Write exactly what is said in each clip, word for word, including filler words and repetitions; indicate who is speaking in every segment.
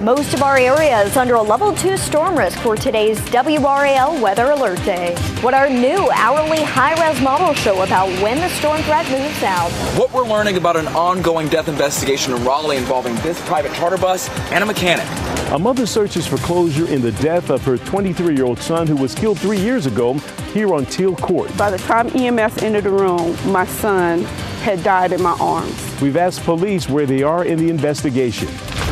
Speaker 1: Most of our area is under a level two storm risk for today's W R A L Weather Alert Day. What our new hourly high-res models show about when the storm threat moves out.
Speaker 2: What we're learning about an ongoing death investigation in Raleigh involving this private charter bus and a mechanic.
Speaker 3: A mother searches for closure in the death of her twenty-three-year-old son who was killed three years ago here on Teal Court.
Speaker 4: By the time E M S entered the room, my son had died in my arms.
Speaker 3: We've asked police where they are in the investigation.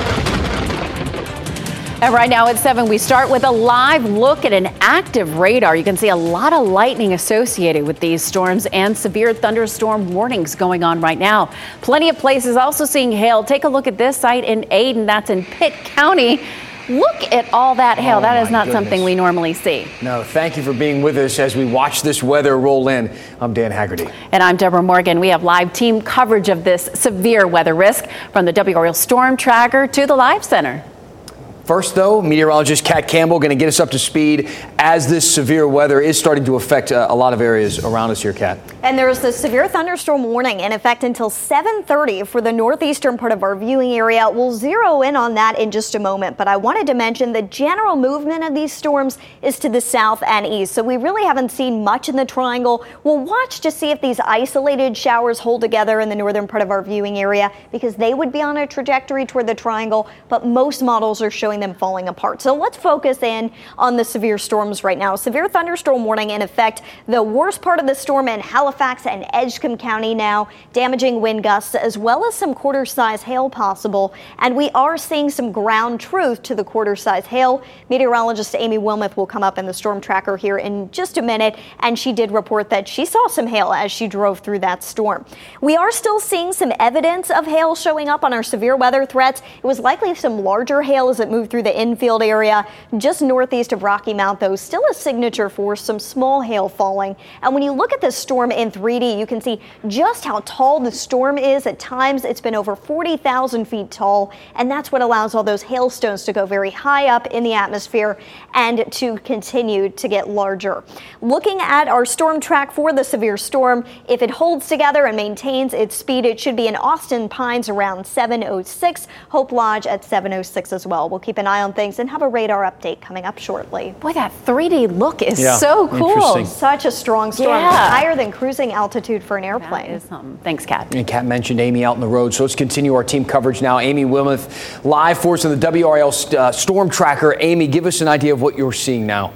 Speaker 5: And right now at seven, we start with a live look at an active radar. You can see a lot of lightning associated with these storms and severe thunderstorm warnings going on right now. Plenty of places also seeing hail. Take a look at this site in Ayden. That's in Pitt County. Look at all that hail.
Speaker 6: Oh,
Speaker 5: that is not
Speaker 6: goodness.
Speaker 5: something we normally see.
Speaker 6: No, thank you for being with us as we watch this weather roll in. I'm Dan Haggerty.
Speaker 5: And I'm Deborah Morgan. We have live team coverage of this severe weather risk from the W R A L Storm Tracker to the Live Center.
Speaker 6: First, though, meteorologist Kat Campbell going to get us up to speed as this severe weather is starting to affect uh, a lot of areas around us here, Kat.
Speaker 1: And there's the severe thunderstorm warning in effect until seven thirty for the northeastern part of our viewing area. We'll zero in on that in just a moment, but I wanted to mention the general movement of these storms is to the south and east, so we really haven't seen much in the triangle. We'll watch to see if these isolated showers hold together in the northern part of our viewing area because they would be on a trajectory toward the triangle, but most models are showing them falling apart. So let's focus in on the severe storms right now. Severe thunderstorm warning in effect. The worst part of the storm in Halifax and Edgecombe County now, damaging wind gusts as well as some quarter-size hail possible. And we are seeing some ground truth to the quarter-size hail. Meteorologist Amy Wilmoth will come up in the storm tracker here in just a minute, and she did report that she saw some hail as she drove through that storm. We are still seeing some evidence of hail showing up on our severe weather threats. It was likely some larger hail as it moved through the infield area just northeast of Rocky Mount, though still a signature for some small hail falling. And when you look at this storm in three D, you can see just how tall the storm is. At times it's been over forty thousand feet tall, and that's what allows all those hailstones to go very high up in the atmosphere and to continue to get larger. Looking at our storm track for the severe storm, if it holds together and maintains its speed, it should be in Austin Pines around seven oh six, Hope Lodge at seven oh six as well. We'll keep an eye on things and have a radar update coming up shortly.
Speaker 5: Boy, that three D look is
Speaker 6: Yeah,
Speaker 5: so cool.
Speaker 1: Such a strong storm,
Speaker 5: Yeah.
Speaker 1: higher than cruising altitude for an airplane.
Speaker 5: That is something. Thanks, Kat.
Speaker 6: And Kat mentioned Amy out on the road, so let's continue our team coverage now. Amy Wilmoth live for us on the W R A L uh, Storm Tracker. Amy, give us an idea of what you're seeing now.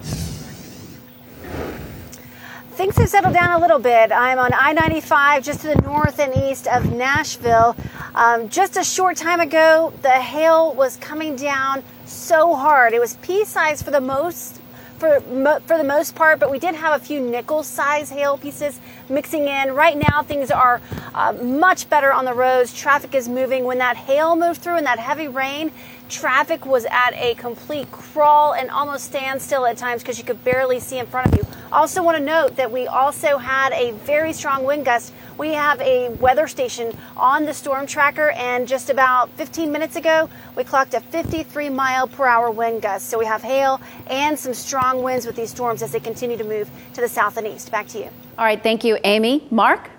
Speaker 7: Things have settled down a little bit. I'm on I ninety-five just to the north and east of Nashville. Um, just a short time ago, the hail was coming down so hard. It was pea-sized for the most for for the most part, but we did have a few nickel-sized hail pieces mixing in. Right now, things are uh, much better on the roads. Traffic is moving. When that hail moved through and that heavy rain, traffic was at a complete crawl and almost standstill at times because you could barely see in front of you. Also want to note that we also had a very strong wind gust. We have a weather station on the storm tracker, and just about fifteen minutes ago, we clocked a fifty-three mile per hour wind gust. So we have hail and some strong winds with these storms as they continue to move to the south and east. Back to you.
Speaker 5: All right, thank you, Amy. Mark?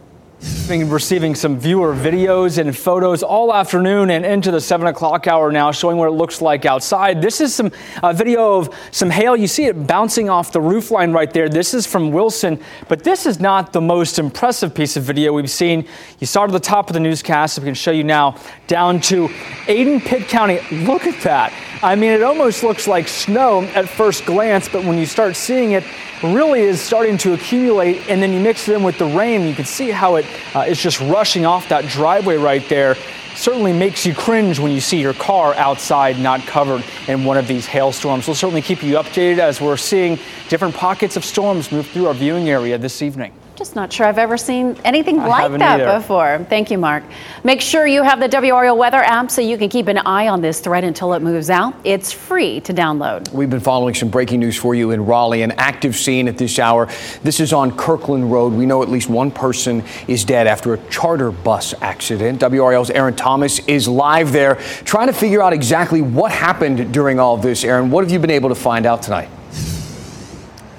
Speaker 8: Been receiving some viewer videos and photos all afternoon and into the seven o'clock hour now, showing what it looks like outside. This is some uh, video of some hail. You see it bouncing off the roof line right there. This is from Wilson, but this is not the most impressive piece of video we've seen. You saw it at the top of the newscast. We can show you now down to Ayden, Pitt County. Look at that. I mean, it almost looks like snow at first glance, but when you start seeing it, really is starting to accumulate, and then you mix it in with the rain, you can see how it uh, is just rushing off that driveway right there. Certainly makes you cringe when you see your car outside not covered in one of these hailstorms. We'll certainly keep you updated as we're seeing different pockets of storms move through our viewing area this evening.
Speaker 5: Just not sure I've ever seen anything
Speaker 8: I
Speaker 5: like that
Speaker 8: either.
Speaker 5: before. Thank you, Mark. Make sure you have the W R A L weather app so you can keep an eye on this threat until it moves out. It's free to download.
Speaker 6: We've been following some breaking news for you in Raleigh, an active scene at this hour. This is on Kirkland Road. We know at least one person is dead after a charter bus accident. W R A L's Aaron Thomas is live there trying to figure out exactly what happened during all of this. Aaron, what have you been able to find out tonight?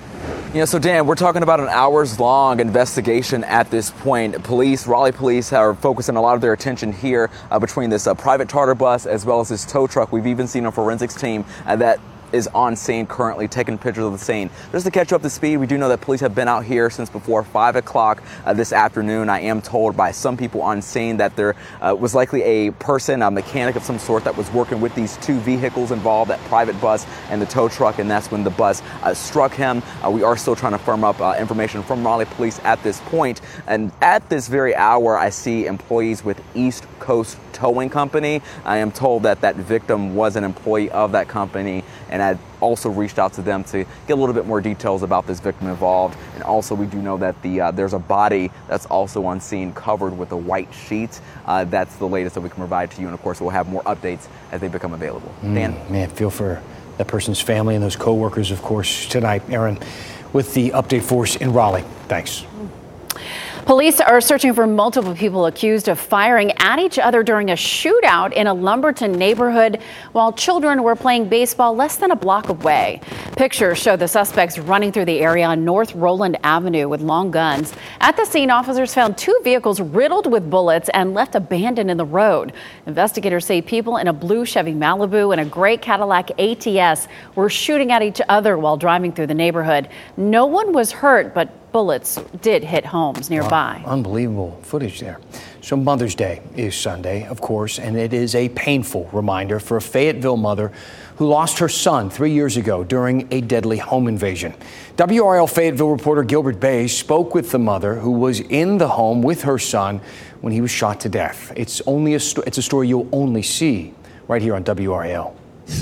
Speaker 2: You know, so Dan, we're talking about an hours-long investigation at this point. Police, Raleigh police, are focusing a lot of their attention here uh, between this uh, private charter bus as well as this tow truck. We've even seen a forensics team uh, that is on scene currently taking pictures of the scene. Just to catch you up to speed, we do know that police have been out here since before five o'clock uh, this afternoon. I am told by some people on scene that there uh, was likely a person, a mechanic of some sort, that was working with these two vehicles involved, that private bus and the tow truck, and that's when the bus uh, struck him. Uh, we are still trying to firm up uh, information from Raleigh police at this point. And at this very hour, I see employees with East Coast Towing Company. I am told that that victim was an employee of that company, and I also reached out to them to get a little bit more details about this victim involved. And also, we do know that the uh, there's a body that's also on scene covered with a white sheet. Uh, that's the latest that we can provide to you, and of course, we'll have more updates as they become available.
Speaker 6: Mm,
Speaker 2: Dan?
Speaker 6: Man, feel for that person's family and those co-workers, of course, tonight. Aaron, with the update for us in Raleigh. Thanks.
Speaker 5: Police are searching for multiple people accused of firing at each other during a shootout in a Lumberton neighborhood while children were playing baseball less than a block away. Pictures show the suspects running through the area on North Roland Avenue with long guns. At the scene, officers found two vehicles riddled with bullets and left abandoned in the road. Investigators say people in a blue Chevy Malibu and a gray Cadillac A T S were shooting at each other while driving through the neighborhood. No one was hurt, but bullets did hit homes nearby.
Speaker 6: Wow, unbelievable footage there. So Mother's Day is Sunday, of course, and it is a painful reminder for a Fayetteville mother who lost her son three years ago during a deadly home invasion. W R L Fayetteville reporter Gilbert Bays spoke with the mother who was in the home with her son when he was shot to death. It's only a sto- it's a story you'll only see right here on W R L.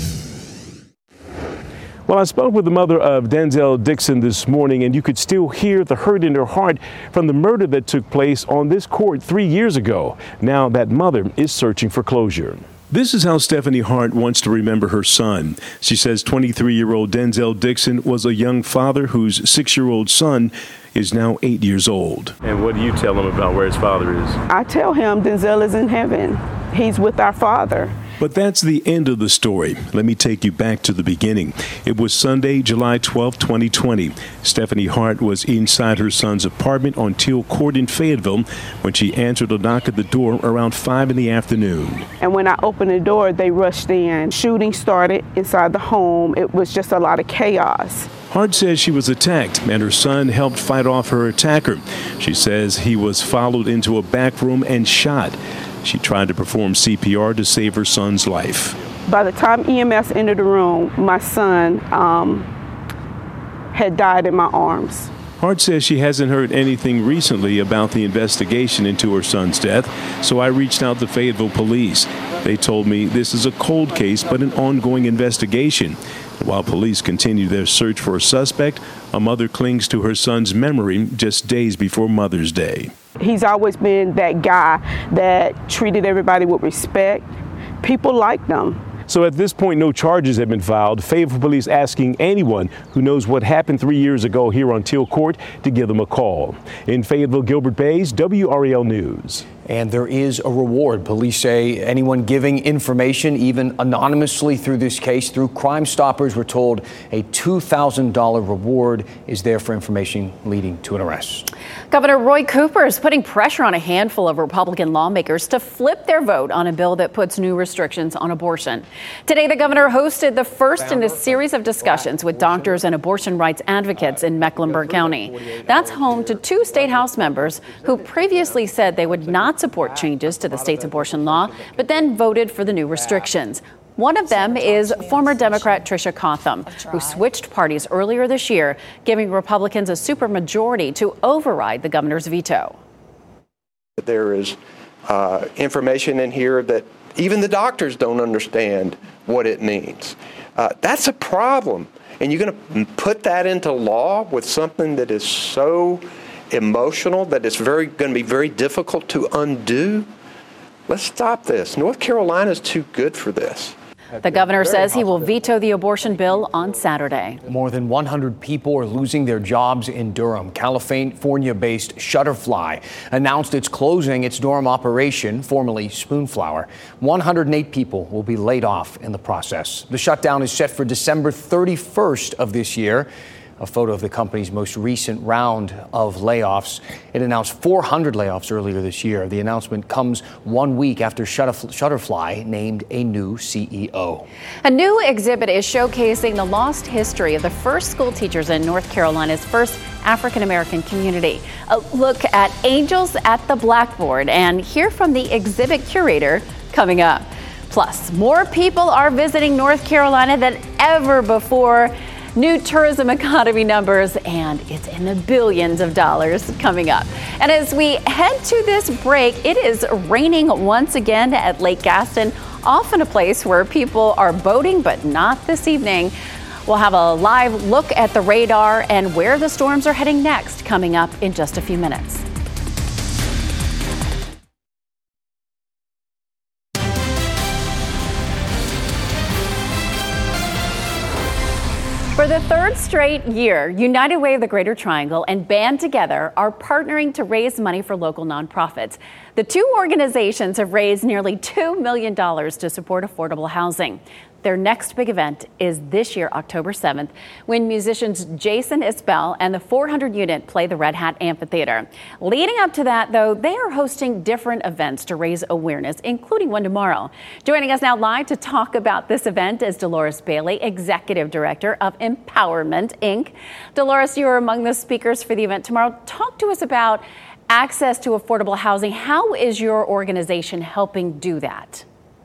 Speaker 3: Well, I spoke with the mother of Denzel Dixon this morning, and you could still hear the hurt in her heart from the murder that took place on this court three years ago. Now that mother is searching for closure. This is how Stephanie Hart wants to remember her son. She says twenty-three-year-old Denzel Dixon was a young father whose six-year-old son is now eight years old. And what do you tell him about where his father is?
Speaker 4: I tell him Denzel is in heaven. He's with our Father.
Speaker 3: But that's the end of the story. Let me take you back to the beginning. It was Sunday, July twelfth, twenty twenty. Stephanie Hart was inside her son's apartment on Teal Court in Fayetteville when she answered a knock at the door around five in the afternoon.
Speaker 4: And when I opened the door, they rushed in. Shooting started inside the home. It was just a lot of chaos.
Speaker 3: Hart says she was attacked and her son helped fight off her attacker. She says he was followed into a back room and shot. She tried to perform C P R to save her son's life.
Speaker 4: By the time E M S entered the room, my son um, had died in my arms.
Speaker 3: Hart says she hasn't heard anything recently about the investigation into her son's death, so I reached out to Fayetteville police. They told me this is a cold case but an ongoing investigation. While police continue their search for a suspect, a mother clings to her son's memory just days before Mother's Day.
Speaker 4: He's always been that guy that treated everybody with respect. People liked him.
Speaker 3: So at this point, no charges have been filed. Fayetteville police asking anyone who knows what happened three years ago here on Teal Court to give them a call. In Fayetteville, Gilbert Bays, W R L News.
Speaker 6: And there is a reward. Police say anyone giving information, even anonymously through this case, through Crime Stoppers, we're told a two thousand dollars reward is there for information leading to an arrest.
Speaker 5: Governor Roy Cooper is putting pressure on a handful of Republican lawmakers to flip their vote on a bill that puts new restrictions on abortion. Today, the governor hosted the first in a series of discussions with doctors and abortion rights advocates in Mecklenburg County. That's home to two state House members who previously said they would not support changes to the state's abortion law, but then voted for the new restrictions. One of them is former Democrat Tricia Cotham, who switched parties earlier this year, giving Republicans a supermajority to override the governor's veto.
Speaker 9: There is uh, information in here that even the doctors don't understand what it means. Uh, that's a problem. And you're going to put that into law with something that is so emotional that it's very going to be very difficult to undo? Let's stop this. North Carolina is too good for this.
Speaker 5: The governor says he will veto the abortion bill on Saturday.
Speaker 6: More than one hundred people are losing their jobs in Durham. California-based Shutterfly announced it's closing its Durham operation, formerly Spoonflower. one hundred eight people will be laid off in the process. The shutdown is set for December thirty-first of this year. a photo of the company's most recent round of layoffs. It announced four hundred layoffs earlier this year. The announcement comes one week after Shutterfly named a new C E O.
Speaker 5: A new exhibit is showcasing the lost history of the first school teachers in North Carolina's first African-American community. A look at Angels at the Blackboard and hear from the exhibit curator coming up. Plus, more people are visiting North Carolina than ever before. New tourism economy numbers, and it's in the billions of dollars coming up. And as we head to this break, it is raining once again at Lake Gaston, often a place where people are boating, but not this evening. We'll have a live look at the radar and where the storms are heading next coming up in just a few minutes. For the third straight year, United Way of the Greater Triangle and Band Together are partnering to raise money for local nonprofits. The two organizations have raised nearly two million dollars to support affordable housing. Their next big event is this year, October seventh, when musicians Jason Isbell and the four hundred unit play the Red Hat Amphitheater. Leading up to that, though, they are hosting different events to raise awareness, including one tomorrow. Joining us now live to talk about this event is Dolores Bailey, Executive Director of Empowerment, Incorporated. Dolores, you are among the speakers for the event tomorrow. Talk to us about access to affordable housing. How is your organization helping do that?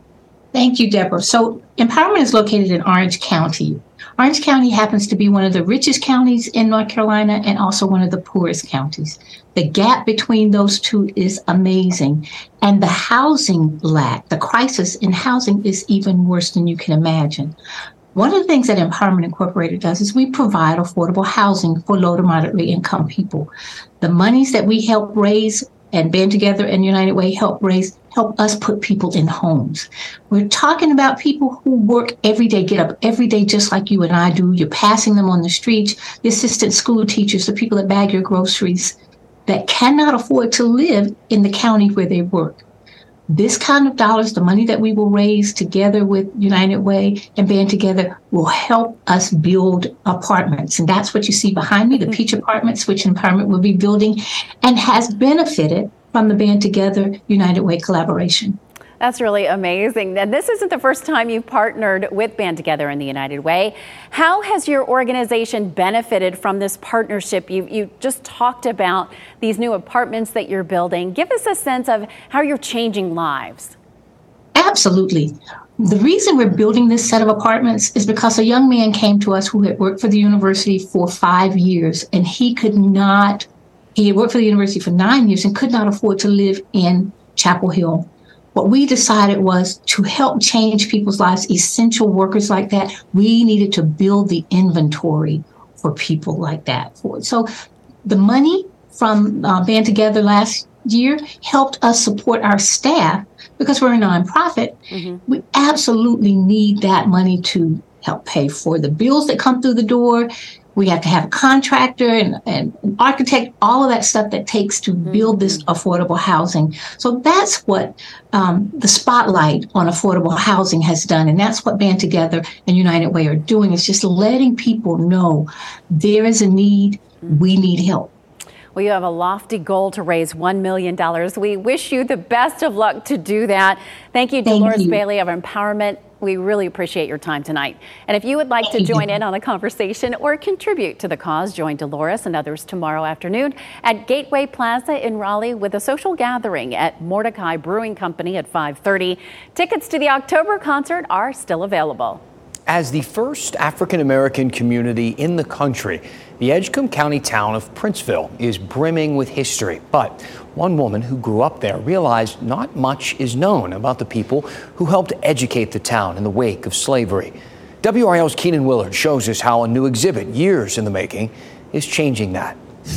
Speaker 10: Thank you, Deborah. So Empowerment is located in Orange County. Orange County happens to be one of the richest counties in North Carolina and also one of the poorest counties. The gap between those two is amazing. And the housing lack, the crisis in housing is even worse than you can imagine. One of the things that Empowerment Incorporated does is we provide affordable housing for low to moderately income people. The monies that we help raise and Band Together and United Way help raise, help us put people in homes. We're talking about people who work every day, get up every day just like you and I do. You're passing them on the streets, the assistant school teachers, the people that bag your groceries, that cannot afford to live in the county where they work. This kind of dollars, the money that we will raise together with United Way and Band Together, will help us build apartments. And that's what you see behind me, the Peach Apartments, which Empowerment will be building and has benefited from the Band Together United Way collaboration.
Speaker 5: That's really amazing. And this isn't the first time you've partnered with Band Together and the United Way. How has your organization benefited from this partnership? You, you just talked about these new apartments that you're building. Give us a sense of how you're changing lives.
Speaker 10: Absolutely. The reason we're building this set of apartments is because a young man came to us who had worked for the university for five years, and he could not, he had worked for the university for nine years and could not afford to live in Chapel Hill. What we decided was to help change people's lives, essential workers like that, we needed to build the inventory for people like that. So the money from uh, Band Together last year helped us support our staff because we're a nonprofit. Mm-hmm. We absolutely need that money to help pay for the bills that come through the door. We have to have a contractor and, and an architect, all of that stuff that takes to build this affordable housing. So that's what um, the spotlight on affordable housing has done. And that's what Band Together and United Way are doing, is just letting people know there is a need, we need help.
Speaker 5: Well, you have a lofty goal to raise one million dollars. We wish you the best of luck to do that. Thank you, Dolores Thank you. Bailey of Empowerment. We really appreciate your time tonight. And if you would like to join in on the conversation or contribute to the cause, join Dolores and others tomorrow afternoon at Gateway Plaza in Raleigh with a social gathering at Mordecai Brewing Company at five thirty. Tickets to the October concert are still available.
Speaker 6: As the first African-American community in the country, the Edgecombe County town of Princeville is brimming with history. But one woman who grew up there realized not much is known about the people who helped educate the town in the wake of slavery. W R L's Keenan Willard shows us how a new exhibit, years in the making, is changing that.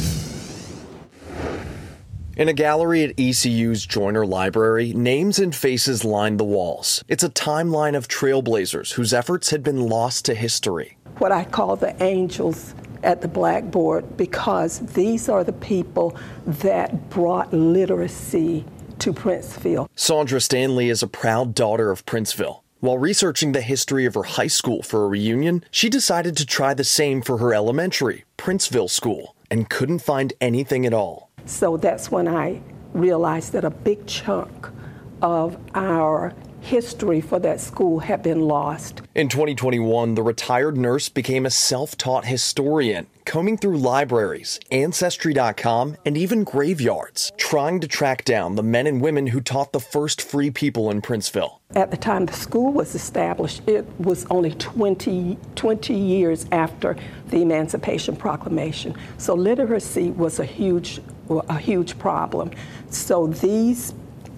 Speaker 11: In a gallery at E C U's Joyner Library, names and faces line the walls. It's a timeline of trailblazers whose efforts had been lost to history.
Speaker 12: What I call the angels at the blackboard, because these are the people that brought literacy to Princeville.
Speaker 11: Sandra Stanley is a proud daughter of Princeville. While researching the history of her high school for a reunion, she decided to try the same for her elementary, Princeville School, and couldn't find anything at all.
Speaker 12: So that's when I realized that a big chunk of our history for that school had been lost.
Speaker 11: In twenty twenty-one, the retired nurse became a self-taught historian, combing through libraries, Ancestry dot com, and even graveyards, trying to track down the men and women who taught the first free people in Princeville.
Speaker 12: At the time the school was established, it was only twenty, twenty years after the Emancipation Proclamation. So literacy was a huge, a huge problem. So these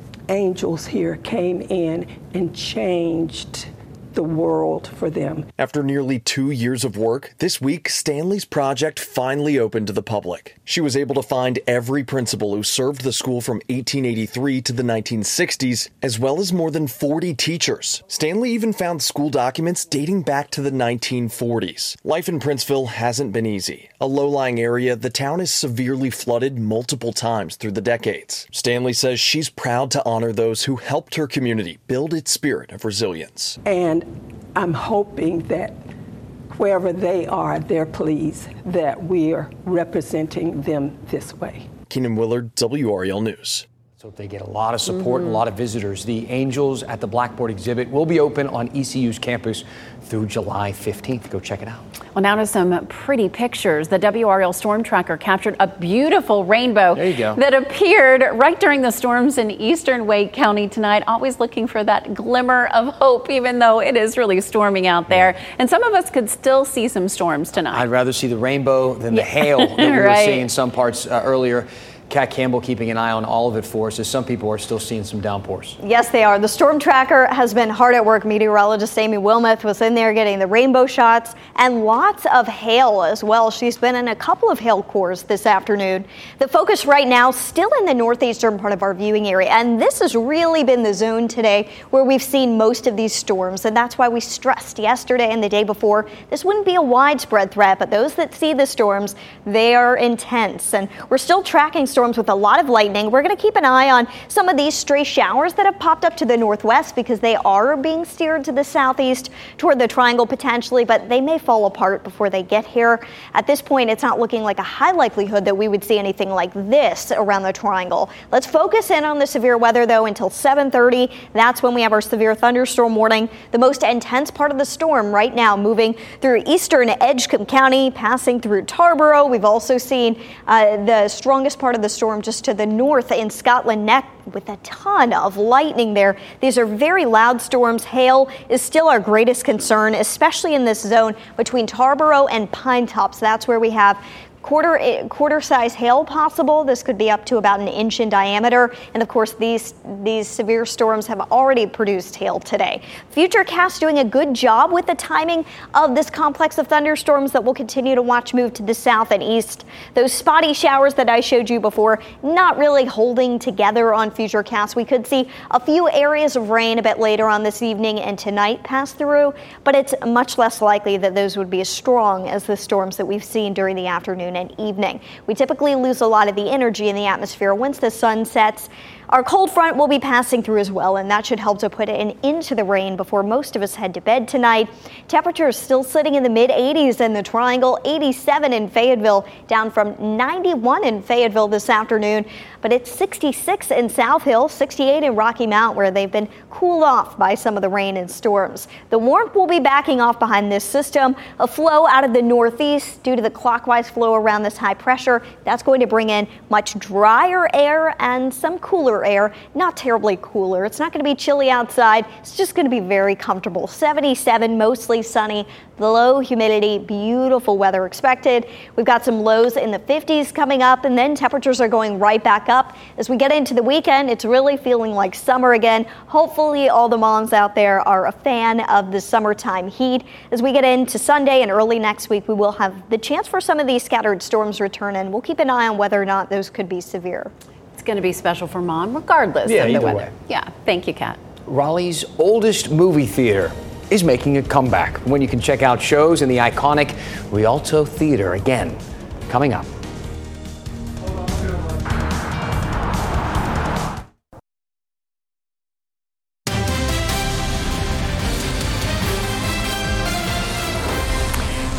Speaker 12: angels here came in and changed the world for them.
Speaker 11: After nearly two years of work, this week, Stanley's project finally opened to the public. She was able to find every principal who served the school from eighteen eighty-three to the nineteen sixties, as well as more than forty teachers. Stanley even found school documents dating back to the nineteen forties. Life in Princeville hasn't been easy. A low-lying area, the town is severely flooded multiple times through the decades. Stanley says she's proud to honor those who helped her community build its spirit of resilience.
Speaker 12: And I'm hoping that wherever they are, they're pleased that we're representing them this way.
Speaker 11: Keenan Willard, W R L News.
Speaker 6: So they get a lot of support
Speaker 5: Mm-hmm.
Speaker 6: and a lot of visitors. The Angels at the Blackboard exhibit will be open on E C U's campus through July fifteenth. Go check it out.
Speaker 5: Well, now to some pretty pictures. The W R L Storm Tracker captured a beautiful rainbow
Speaker 6: There you go.
Speaker 5: that appeared right during the storms in eastern Wake County tonight. Always looking for that glimmer of hope, even though it is really storming out there. And some of us could still see some storms tonight.
Speaker 6: I'd rather see the rainbow than the
Speaker 5: Yeah.
Speaker 6: hail that we were
Speaker 5: Right.
Speaker 6: seeing in some parts uh, earlier. Kat Campbell keeping an eye on all of it for us, as some people are still seeing some downpours.
Speaker 1: Yes, they are. The storm tracker has been hard at work. Meteorologist Amy Wilmoth was in there getting the rainbow shots and lots of hail as well. She's been in a couple of hail cores this afternoon. The focus right now still in the northeastern part of our viewing area, and this has really been the zone today where we've seen most of these storms, and that's why we stressed yesterday and the day before this wouldn't be a widespread threat, but those that see the storms, they are intense, and we're still tracking storms with a lot of lightning. We're going to keep an eye on some of these stray showers that have popped up to the northwest because they are being steered to the southeast toward the triangle potentially, but they may fall apart before they get here. At this point, it's not looking like a high likelihood that we would see anything like this around the triangle. Let's focus in on the severe weather though until seven thirty. That's when we have our severe thunderstorm warning. The most intense part of the storm right now moving through eastern Edgecombe County, passing through Tarboro. We've also seen uh, the strongest part of the storm just to the north in Scotland Neck with a ton of lightning there. These are very loud storms. Hail is still our greatest concern, especially in this zone between Tarboro and Pine Tops. That's where we have Quarter, quarter size hail possible. This could be up to about an inch in diameter. And of course, these, these severe storms have already produced hail today. Futurecast doing a good job with the timing of this complex of thunderstorms that we'll continue to watch move to the south and east. Those spotty showers that I showed you before, not really holding together on Futurecast. We could see a few areas of rain a bit later on this evening and tonight pass through, but it's much less likely that those would be as strong as the storms that we've seen during the afternoon and evening. We typically lose a lot of the energy in the atmosphere once the sun sets. Our cold front will be passing through as well, and that should help to put an end to the rain before most of us head to bed tonight. Temperatures still sitting in the mid eighties in the Triangle, eighty-seven in Fayetteville, down from ninety-one in Fayetteville this afternoon, but it's sixty-six in South Hill, sixty-eight in Rocky Mount, where they've been cooled off by some of the rain and storms. The warmth will be backing off behind this system. A flow out of the northeast due to the clockwise flow around this high pressure. That's going to bring in much drier air and some cooler air, not terribly cooler. It's not going to be chilly outside. It's just going to be very comfortable. seventy-seven, mostly sunny, low humidity, beautiful weather expected. We've got some lows in the fifties coming up, and then temperatures are going right back up. As we get into the weekend, it's really feeling like summer again. Hopefully all the moms out there are a fan of the summertime heat. As we get into Sunday and early next week, we will have the chance for some of these scattered storms return, and we'll keep an eye on whether or not those could be severe.
Speaker 5: It's going to be special for Mom, regardless
Speaker 6: Yeah,
Speaker 5: of the
Speaker 6: either
Speaker 5: weather.
Speaker 6: way.
Speaker 5: Yeah, thank you, Kat.
Speaker 6: Raleigh's oldest movie theater is making a comeback when you can check out shows in the iconic Rialto Theater again. Coming up.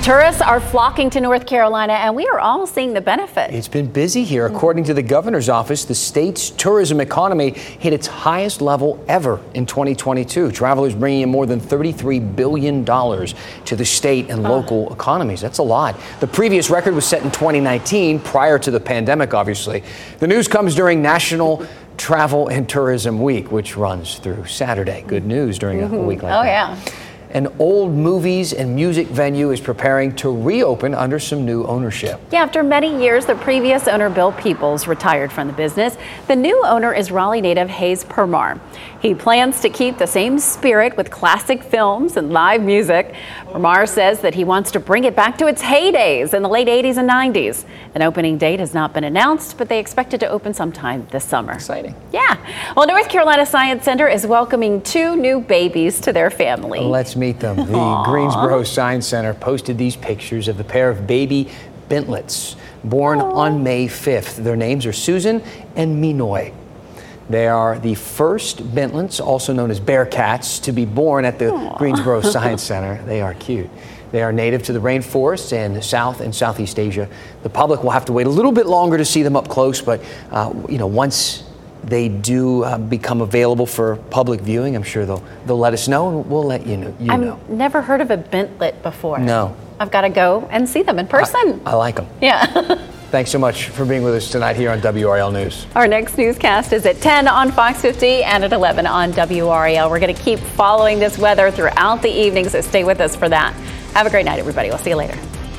Speaker 5: Tourists are flocking to North Carolina, and we are all seeing the benefit.
Speaker 6: It's been busy here. According to the governor's office, the state's tourism economy hit its highest level ever in twenty twenty-two. Travelers bringing in more than thirty-three billion dollars to the state and local economies. That's a lot. The previous record was set in twenty nineteen, prior to the pandemic, obviously. The news comes during National Travel and Tourism Week, which runs through Saturday. Good news during mm-hmm. a week like
Speaker 5: oh,
Speaker 6: that.
Speaker 5: Oh, yeah.
Speaker 6: An old movies and music venue is preparing to reopen under some new ownership.
Speaker 5: Yeah, after many years, the previous owner, Bill Peoples, retired from the business. The new owner is Raleigh native Hayes Permar. He plans to keep the same spirit with classic films and live music. Permar says that he wants to bring it back to its heydays in the late eighties and nineties. An opening date has not been announced, but they expect it to open sometime this summer.
Speaker 6: Exciting.
Speaker 5: Yeah. Well, North Carolina Science Center is welcoming two new babies to their family.
Speaker 6: Let's meet them. The Aww. Greensboro Science Center posted these pictures of the pair of baby Bentlets born Aww. on May fifth. Their names are Susan and Minoy. They are the first Bentlets, also known as Bearcats, to be born at the Aww. Greensboro Science Center. They are cute. They are native to the rainforests in South and Southeast Asia. The public will have to wait a little bit longer to see them up close, but uh, you know, once they do uh, become available for public viewing, I'm sure they'll they'll let us know, and we'll let you know. You
Speaker 5: I've
Speaker 6: know.
Speaker 5: never heard of a Bentlet before.
Speaker 6: No.
Speaker 5: I've got to go and see them in person.
Speaker 6: I, I like them.
Speaker 5: Yeah.
Speaker 6: Thanks so much for being with us tonight here on W R L News.
Speaker 5: Our next newscast is at ten on Fox fifty and at eleven on W R L. We're going to keep following this weather throughout the evening, so stay with us for that. Have a great night, everybody. We'll see you later.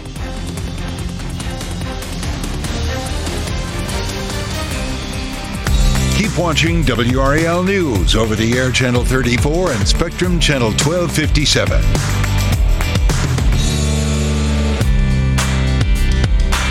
Speaker 13: Keep watching W R A L News over the air channel thirty-four and Spectrum channel twelve fifty-seven.